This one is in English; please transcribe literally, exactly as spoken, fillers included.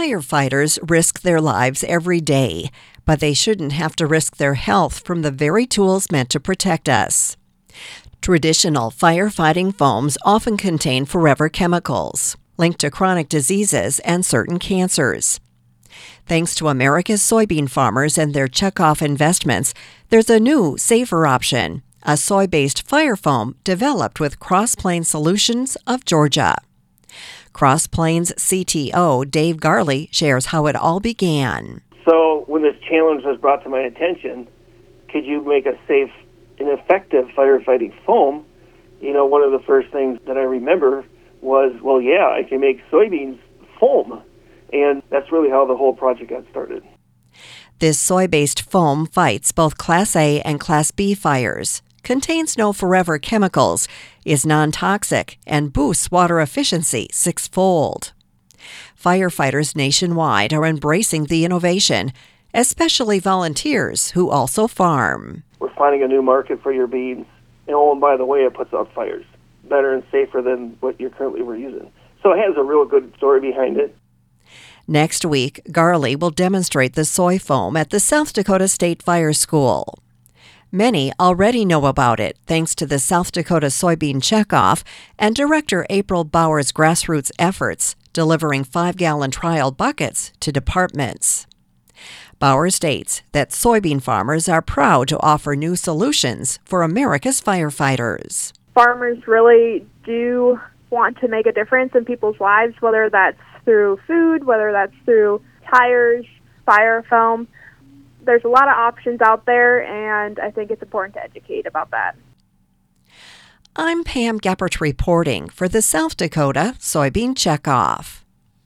Firefighters risk their lives every day, but they shouldn't have to risk their health from the very tools meant to protect us. Traditional firefighting foams often contain forever chemicals linked to chronic diseases and certain cancers. Thanks to America's soybean farmers and their checkoff investments, there's a new, safer option, a soy-based fire foam developed with Cross Plains Solutions of Georgia. Cross Plains C T O Dave Garley shares how it all began. So when this challenge was brought to my attention, could you make a safe and effective firefighting foam? You know, one of the first things that I remember was, well, yeah, I can make soybeans foam. And that's really how the whole project got started. This soy-based foam fights both Class A and Class B fires, contains no forever chemicals, is non-toxic, and boosts water efficiency sixfold. Firefighters nationwide are embracing the innovation, especially volunteers who also farm. We're finding a new market for your beans. And oh, and by the way, it puts out fires better and safer than what you're currently were using. So it has a real good story behind it. Next week, Garley will demonstrate the soy foam at the South Dakota State Fire School. Many already know about it thanks to the South Dakota Soybean Checkoff and Director April Bauer's grassroots efforts, delivering five-gallon trial buckets to departments. Bauer states that soybean farmers are proud to offer new solutions for America's firefighters. Farmers really do want to make a difference in people's lives, whether that's through food, whether that's through tires, fire foam. There's a lot of options out there, and I think it's important to educate about that. I'm Pam Geppert reporting for the South Dakota Soybean Checkoff.